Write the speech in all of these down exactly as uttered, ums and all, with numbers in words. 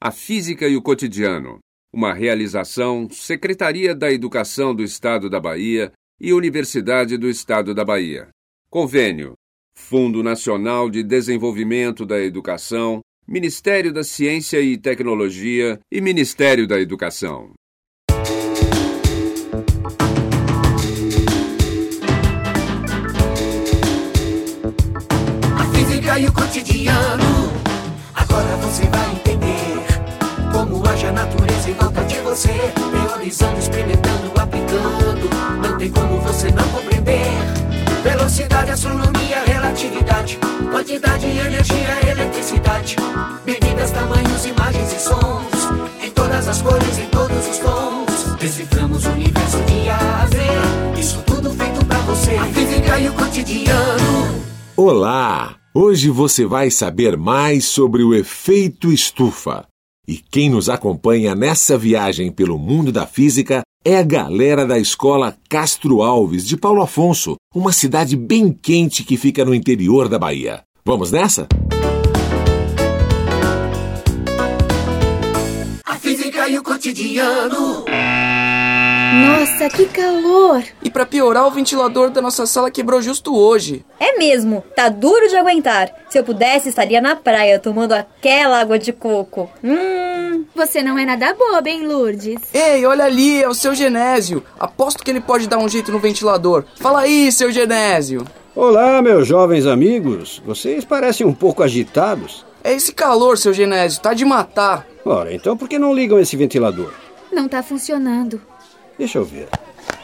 A Física e o Cotidiano. Uma realização Secretaria da Educação do Estado da Bahia e Universidade do Estado da Bahia. Convênio. Fundo Nacional de Desenvolvimento da Educação, Ministério da Ciência e Tecnologia e Ministério da Educação. A física e o cotidiano, agora você vai entender como age a natureza em volta de você. Teorizando, experimentando, aplicando, não tem como você não compreender. Velocidade, astronomia, relatividade, quantidade, energia, eletricidade, medidas, tamanhos, imagens e sons, em todas as cores, em todos os tons. Deciframos o universo de A a Z, isso tudo feito pra você. A física e o cotidiano. Olá! Hoje você vai saber mais sobre o efeito estufa. E quem nos acompanha nessa viagem pelo mundo da física é a galera da Escola Castro Alves, de Paulo Afonso, uma cidade bem quente que fica no interior da Bahia. Vamos nessa? A física e o cotidiano. Nossa, que calor! E pra piorar, o ventilador da nossa sala quebrou justo hoje. É mesmo, tá duro de aguentar. Se eu pudesse, estaria na praia tomando aquela água de coco. Hum... Você não é nada boba, hein, Lourdes? Ei, olha ali, é o seu Genésio. Aposto que ele pode dar um jeito no ventilador. Fala aí, seu Genésio. Olá, meus jovens amigos. Vocês parecem um pouco agitados. É esse calor, seu Genésio, tá de matar. Ora, então por que não ligam esse ventilador? Não tá funcionando. Deixa eu ver.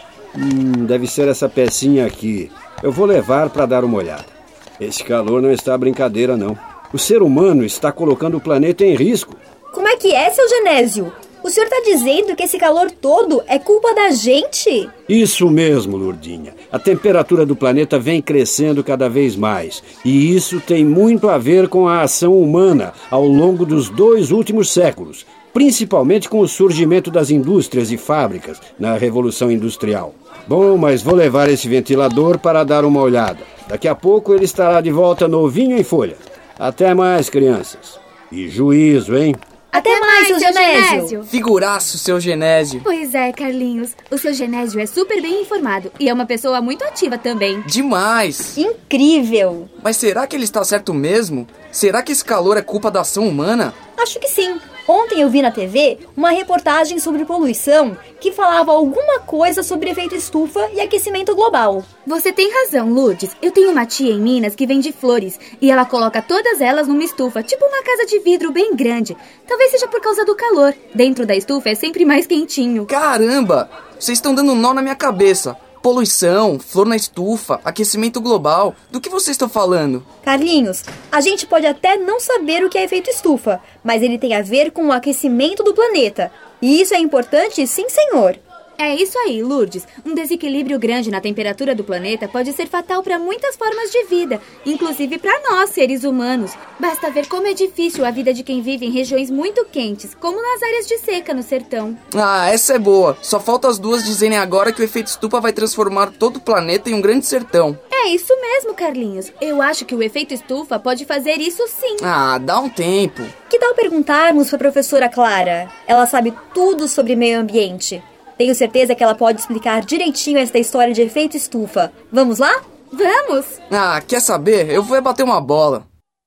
Hum, deve ser essa pecinha aqui. Eu vou levar para dar uma olhada. Esse calor não está brincadeira, não. O ser humano está colocando o planeta em risco. Como é que é, seu Genésio? O senhor está dizendo que esse calor todo é culpa da gente? Isso mesmo, Lourdinha. A temperatura do planeta vem crescendo cada vez mais. E isso tem muito a ver com a ação humana ao longo dos dois últimos séculos. Principalmente com o surgimento das indústrias e fábricas na Revolução Industrial. Bom, mas vou levar esse ventilador para dar uma olhada. Daqui a pouco ele estará de volta novinho em folha. Até mais, crianças. E juízo, hein? Até, Até mais, seu Genésio. Genésio. Figuraço, seu Genésio. Pois é, Carlinhos. O seu Genésio é super bem informado e é uma pessoa muito ativa também. Demais. Incrível. Mas será que ele está certo mesmo? Será que esse calor é culpa da ação humana? Acho que sim. Ontem eu vi na T V uma reportagem sobre poluição que falava alguma coisa sobre efeito estufa e aquecimento global. Você tem razão, Lourdes. Eu tenho uma tia em Minas que vende flores e ela coloca todas elas numa estufa, tipo uma casa de vidro bem grande. Talvez seja por causa do calor. Dentro da estufa é sempre mais quentinho. Caramba! Vocês estão dando um nó na minha cabeça. Poluição, flor na estufa, aquecimento global. Do que vocês estão falando? Carlinhos, a gente pode até não saber o que é efeito estufa, mas ele tem a ver com o aquecimento do planeta. E isso é importante, sim, senhor. É isso aí, Lourdes. Um desequilíbrio grande na temperatura do planeta pode ser fatal para muitas formas de vida, inclusive para nós, seres humanos. Basta ver como é difícil a vida de quem vive em regiões muito quentes, como nas áreas de seca no sertão. Ah, essa é boa. Só falta as duas dizerem agora que o efeito estufa vai transformar todo o planeta em um grande sertão. É isso mesmo, Carlinhos. Eu acho que o efeito estufa pode fazer isso sim. Ah, dá um tempo. Que tal perguntarmos para a professora Clara? Ela sabe tudo sobre meio ambiente. Tenho certeza que ela pode explicar direitinho essa história de efeito estufa. Vamos lá? Vamos! Ah, quer saber? Eu vou bater uma bola.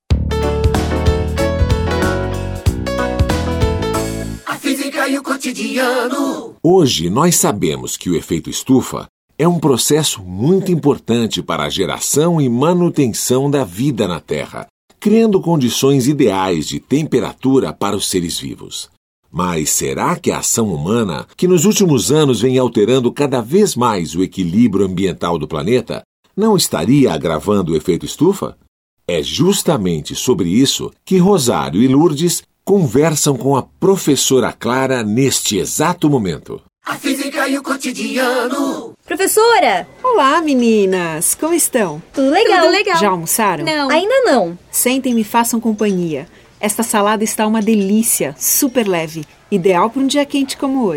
A física e o cotidiano. Hoje nós sabemos que o efeito estufa é um processo muito importante para a geração e manutenção da vida na Terra, criando condições ideais de temperatura para os seres vivos. Mas será que a ação humana, que nos últimos anos vem alterando cada vez mais o equilíbrio ambiental do planeta, não estaria agravando o efeito estufa? É justamente sobre isso que Rosário e Lourdes conversam com a professora Clara neste exato momento. A física e o cotidiano. Professora! Olá, meninas! Como estão? Tudo legal. Tudo legal. Já almoçaram? Não. Ainda não. Sentem e me façam companhia. Esta salada está uma delícia, super leve, ideal para um dia quente como hoje.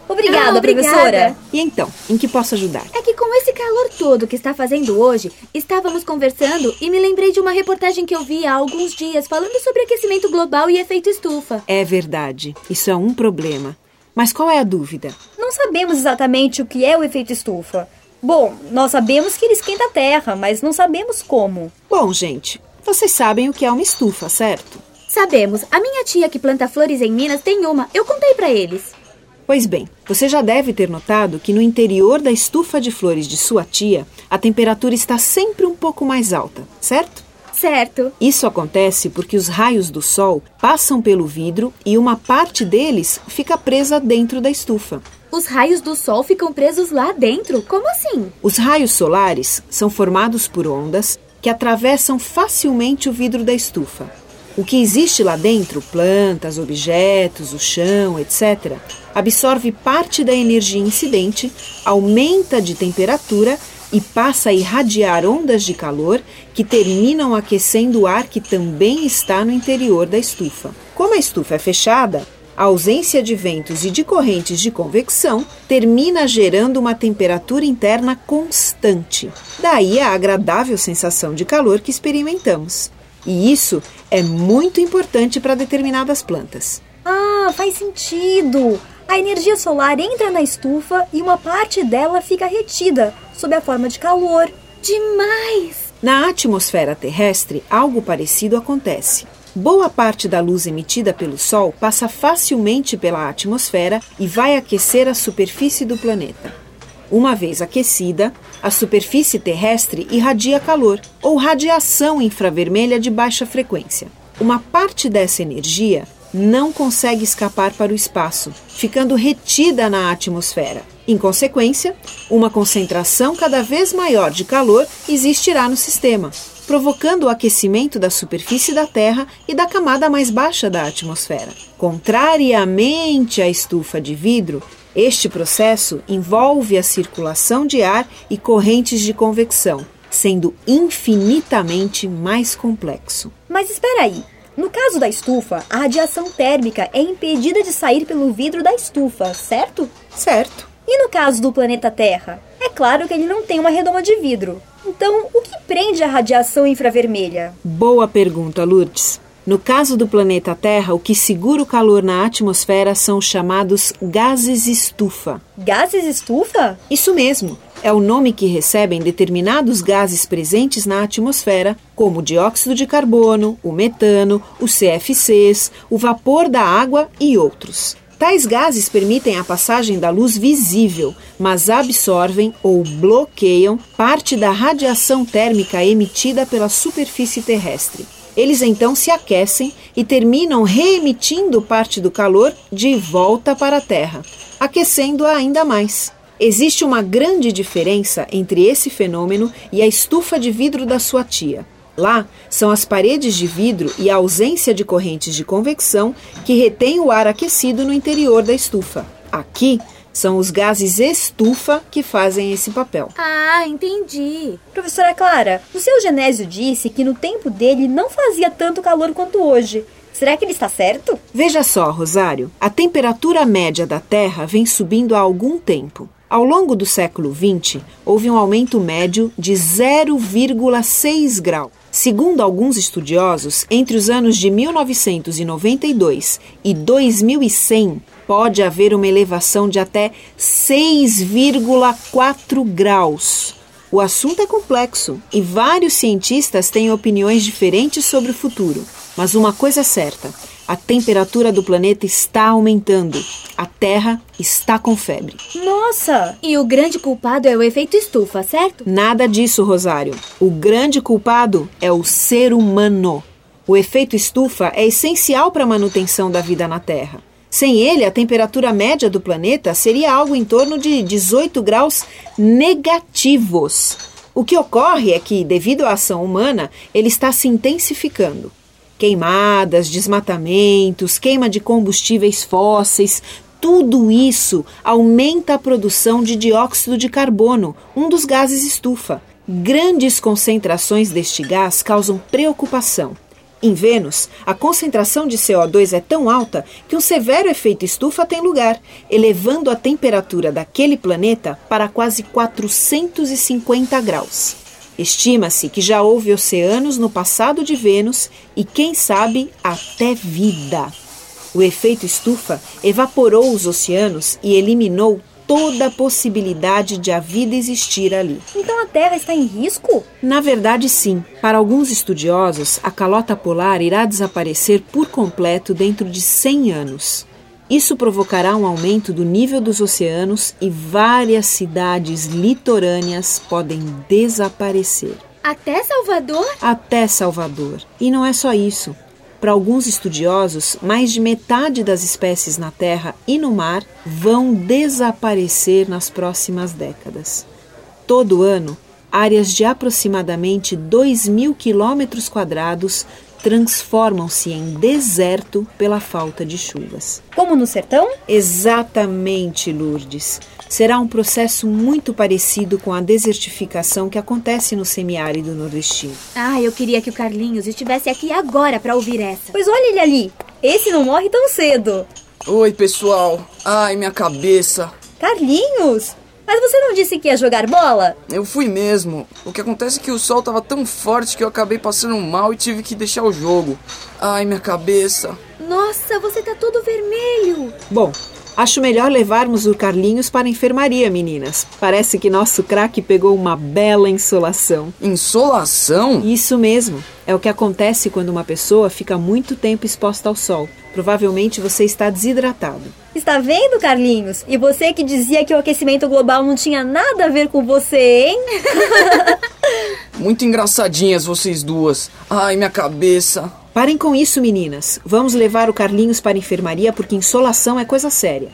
Obrigada, Ah, obrigada. professora. E então, em que posso ajudar? É que com esse calor todo que está fazendo hoje, estávamos conversando e me lembrei de uma reportagem que eu vi há alguns dias falando sobre aquecimento global e efeito estufa. É verdade, isso é um problema. Mas qual é a dúvida? Não sabemos exatamente o que é o efeito estufa. Bom, nós sabemos que ele esquenta a Terra, mas não sabemos como. Bom, gente, vocês sabem o que é uma estufa, certo? Sabemos, a minha tia que planta flores em Minas tem uma, eu contei pra eles. Pois bem, você já deve ter notado que no interior da estufa de flores de sua tia, a temperatura está sempre um pouco mais alta, certo? Certo. Isso acontece porque os raios do sol passam pelo vidro e uma parte deles fica presa dentro da estufa. Os raios do sol ficam presos lá dentro? Como assim? Os raios solares são formados por ondas que atravessam facilmente o vidro da estufa. O que existe lá dentro, plantas, objetos, o chão, etcétera, absorve parte da energia incidente, aumenta de temperatura e passa a irradiar ondas de calor que terminam aquecendo o ar que também está no interior da estufa. Como a estufa é fechada, a ausência de ventos e de correntes de convecção termina gerando uma temperatura interna constante. Daí a agradável sensação de calor que experimentamos. E isso é muito importante para determinadas plantas. Ah, faz sentido! A energia solar entra na estufa e uma parte dela fica retida, sob a forma de calor. Demais! Na atmosfera terrestre, algo parecido acontece. Boa parte da luz emitida pelo Sol passa facilmente pela atmosfera e vai aquecer a superfície do planeta. Uma vez aquecida, a superfície terrestre irradia calor, ou radiação infravermelha de baixa frequência. Uma parte dessa energia não consegue escapar para o espaço, ficando retida na atmosfera. Em consequência, uma concentração cada vez maior de calor existirá no sistema, provocando o aquecimento da superfície da Terra e da camada mais baixa da atmosfera. Contrariamente à estufa de vidro, este processo envolve a circulação de ar e correntes de convecção, sendo infinitamente mais complexo. Mas espera aí. No caso da estufa, a radiação térmica é impedida de sair pelo vidro da estufa, certo? Certo. E no caso do planeta Terra? É claro que ele não tem uma redoma de vidro. Então, o que prende a radiação infravermelha? Boa pergunta, Lourdes. No caso do planeta Terra, o que segura o calor na atmosfera são os chamados gases estufa. Gases estufa? Isso mesmo. É o nome que recebem determinados gases presentes na atmosfera, como o dióxido de carbono, o metano, os C F Cs, o vapor da água e outros. Tais gases permitem a passagem da luz visível, mas absorvem ou bloqueiam parte da radiação térmica emitida pela superfície terrestre. Eles então se aquecem e terminam reemitindo parte do calor de volta para a Terra, aquecendo-a ainda mais. Existe uma grande diferença entre esse fenômeno e a estufa de vidro da sua tia. Lá, são as paredes de vidro e a ausência de correntes de convecção que retêm o ar aquecido no interior da estufa. Aqui, são os gases estufa que fazem esse papel. Ah, entendi. Professora Clara, o seu Genésio disse que no tempo dele não fazia tanto calor quanto hoje. Será que ele está certo? Veja só, Rosário, a temperatura média da Terra vem subindo há algum tempo. Ao longo do século vinte, houve um aumento médio de zero vírgula seis graus. Segundo alguns estudiosos, entre os anos de mil novecentos e noventa e dois e dois mil e cem, pode haver uma elevação de até seis vírgula quatro graus. O assunto é complexo e vários cientistas têm opiniões diferentes sobre o futuro. Mas uma coisa é certa, a temperatura do planeta está aumentando. A Terra está com febre. Nossa! E o grande culpado é o efeito estufa, certo? Nada disso, Rosário. O grande culpado é o ser humano. O efeito estufa é essencial para a manutenção da vida na Terra. Sem ele, a temperatura média do planeta seria algo em torno de dezoito graus negativos. O que ocorre é que, devido à ação humana, ele está se intensificando. Queimadas, desmatamentos, queima de combustíveis fósseis, tudo isso aumenta a produção de dióxido de carbono, um dos gases estufa. Grandes concentrações deste gás causam preocupação. Em Vênus, a concentração de C O dois é tão alta que um severo efeito estufa tem lugar, elevando a temperatura daquele planeta para quase quatrocentos e cinquenta graus. Estima-se que já houve oceanos no passado de Vênus e, quem sabe, até vida. O efeito estufa evaporou os oceanos e eliminou toda a possibilidade de a vida existir ali. Então a Terra está em risco? Na verdade, sim. Para alguns estudiosos, a calota polar irá desaparecer por completo dentro de cem anos. Isso provocará um aumento do nível dos oceanos e várias cidades litorâneas podem desaparecer. Até Salvador? Até Salvador. E não é só isso. Para alguns estudiosos, mais de metade das espécies na Terra e no mar vão desaparecer nas próximas décadas. Todo ano, áreas de aproximadamente dois mil quilômetros quadrados transformam-se em deserto pela falta de chuvas. Como no sertão? Exatamente, Lourdes. Será um processo muito parecido com a desertificação que acontece no semiárido nordestino. Ah, eu queria que o Carlinhos estivesse aqui agora para ouvir essa. Pois olha ele ali. Esse não morre tão cedo. Oi, pessoal. Ai, minha cabeça. Carlinhos, mas você não disse que ia jogar bola? Eu fui mesmo. O que acontece é que o sol estava tão forte que eu acabei passando mal e tive que deixar o jogo. Ai, minha cabeça. Nossa, você tá todo vermelho. Bom, acho melhor levarmos o Carlinhos para a enfermaria, meninas. Parece que nosso craque pegou uma bela insolação. Insolação? Isso mesmo. É o que acontece quando uma pessoa fica muito tempo exposta ao sol. Provavelmente você está desidratado. Está vendo, Carlinhos? E você que dizia que o aquecimento global não tinha nada a ver com você, hein? Muito engraçadinhas vocês duas. Ai, minha cabeça. Parem com isso, meninas. Vamos levar o Carlinhos para a enfermaria porque insolação é coisa séria.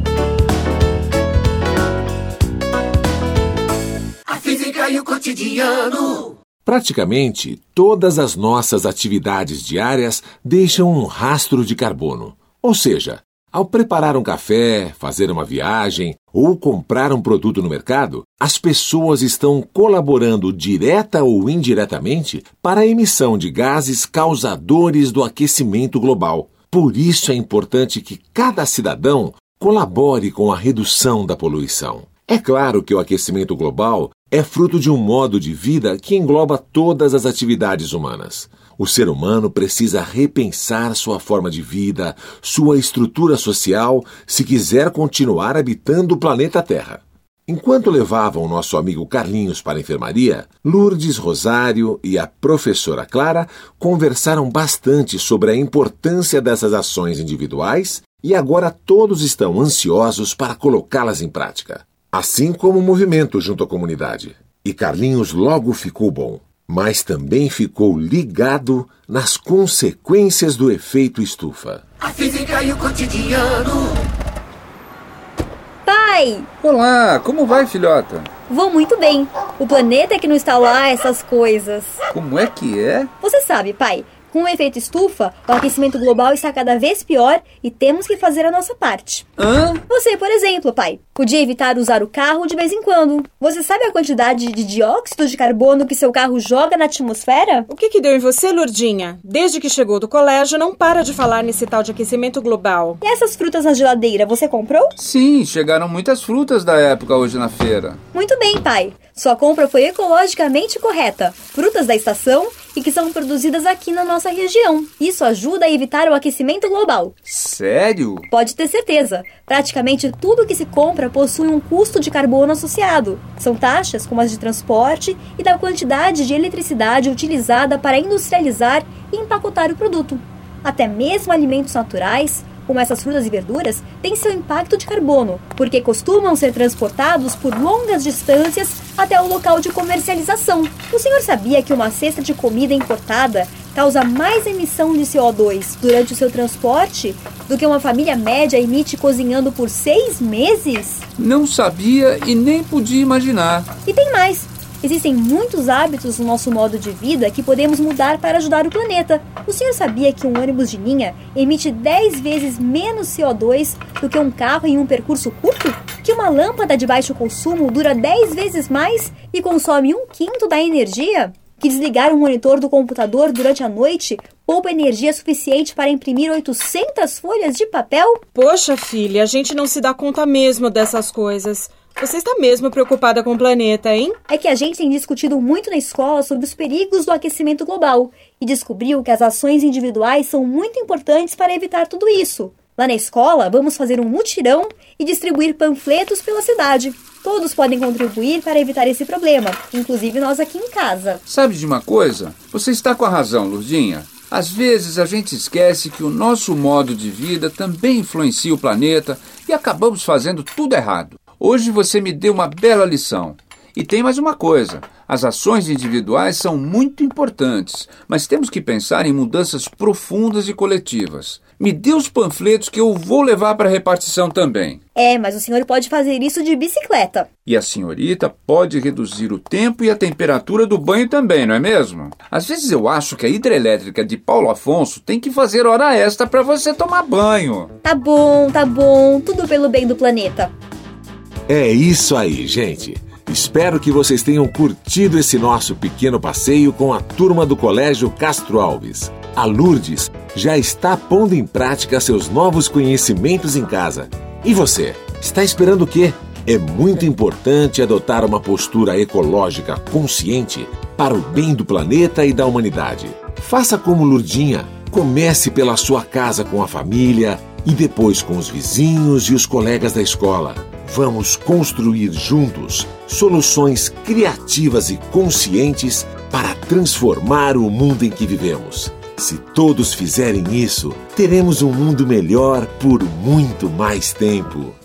A física e o cotidiano. Praticamente todas as nossas atividades diárias deixam um rastro de carbono. Ou seja, ao preparar um café, fazer uma viagem ou comprar um produto no mercado, as pessoas estão colaborando direta ou indiretamente para a emissão de gases causadores do aquecimento global. Por isso é importante que cada cidadão colabore com a redução da poluição. É claro que o aquecimento global é fruto de um modo de vida que engloba todas as atividades humanas. O ser humano precisa repensar sua forma de vida, sua estrutura social, se quiser continuar habitando o planeta Terra. Enquanto levavam nosso amigo Carlinhos para a enfermaria, Lourdes Rosário e a professora Clara conversaram bastante sobre a importância dessas ações individuais e agora todos estão ansiosos para colocá-las em prática. Assim como o movimento junto à comunidade. E Carlinhos logo ficou bom, mas também ficou ligado nas consequências do efeito estufa. A física e o cotidiano. Pai! Olá, como vai, filhota? Vou muito bem. O planeta é que não está lá essas coisas. Como é que é? Você sabe, pai, com o efeito estufa, o aquecimento global está cada vez pior e temos que fazer a nossa parte. Hã? Você, por exemplo, pai, podia evitar usar o carro de vez em quando. Você sabe a quantidade de dióxido de carbono que seu carro joga na atmosfera? O que que deu em você, Lourdinha? Desde que chegou do colégio, não para de falar nesse tal de aquecimento global. E essas frutas na geladeira, você comprou? Sim, chegaram muitas frutas da época hoje na feira. Muito bem, pai. Sua compra foi ecologicamente correta. Frutas da estação e que são produzidas aqui na nossa região. Isso ajuda a evitar o aquecimento global. Sério? Pode ter certeza. Praticamente tudo que se compra possui um custo de carbono associado. São taxas como as de transporte e da quantidade de eletricidade utilizada para industrializar e empacotar o produto. Até mesmo alimentos naturais, como essas frutas e verduras, têm seu impacto de carbono, porque costumam ser transportados por longas distâncias até o local de comercialização. O senhor sabia que uma cesta de comida importada causa mais emissão de C O dois durante o seu transporte do que uma família média emite cozinhando por seis meses? Não sabia e nem podia imaginar. E tem mais! Existem muitos hábitos no nosso modo de vida que podemos mudar para ajudar o planeta. O senhor sabia que um ônibus de linha emite dez vezes menos C O dois do que um carro em um percurso curto? Que uma lâmpada de baixo consumo dura dez vezes mais e consome um quinto da energia? Que desligar um monitor do computador durante a noite poupa energia suficiente para imprimir oitocentas folhas de papel? Poxa, filha, a gente não se dá conta mesmo dessas coisas. Você está mesmo preocupada com o planeta, hein? É que a gente tem discutido muito na escola sobre os perigos do aquecimento global e descobriu que as ações individuais são muito importantes para evitar tudo isso. Lá na escola, vamos fazer um mutirão e distribuir panfletos pela cidade. Todos podem contribuir para evitar esse problema, inclusive nós aqui em casa. Sabe de uma coisa? Você está com a razão, Lourdinha. Às vezes a gente esquece que o nosso modo de vida também influencia o planeta e acabamos fazendo tudo errado. Hoje você me deu uma bela lição. E tem mais uma coisa. As ações individuais são muito importantes, mas temos que pensar em mudanças profundas e coletivas. Me dê os panfletos que eu vou levar para a repartição também. É, mas o senhor pode fazer isso de bicicleta. E a senhorita pode reduzir o tempo e a temperatura do banho também, não é mesmo? Às vezes eu acho que a hidrelétrica de Paulo Afonso tem que fazer hora extra para você tomar banho. Tá bom, tá bom. Tudo pelo bem do planeta. É isso aí, gente. Espero que vocês tenham curtido esse nosso pequeno passeio com a turma do Colégio Castro Alves. A Lourdes já está pondo em prática seus novos conhecimentos em casa. E você, está esperando o quê? É muito importante adotar uma postura ecológica consciente para o bem do planeta e da humanidade. Faça como Lourdinha. Comece pela sua casa com a família e depois com os vizinhos e os colegas da escola. Vamos construir juntos soluções criativas e conscientes para transformar o mundo em que vivemos. Se todos fizerem isso, teremos um mundo melhor por muito mais tempo.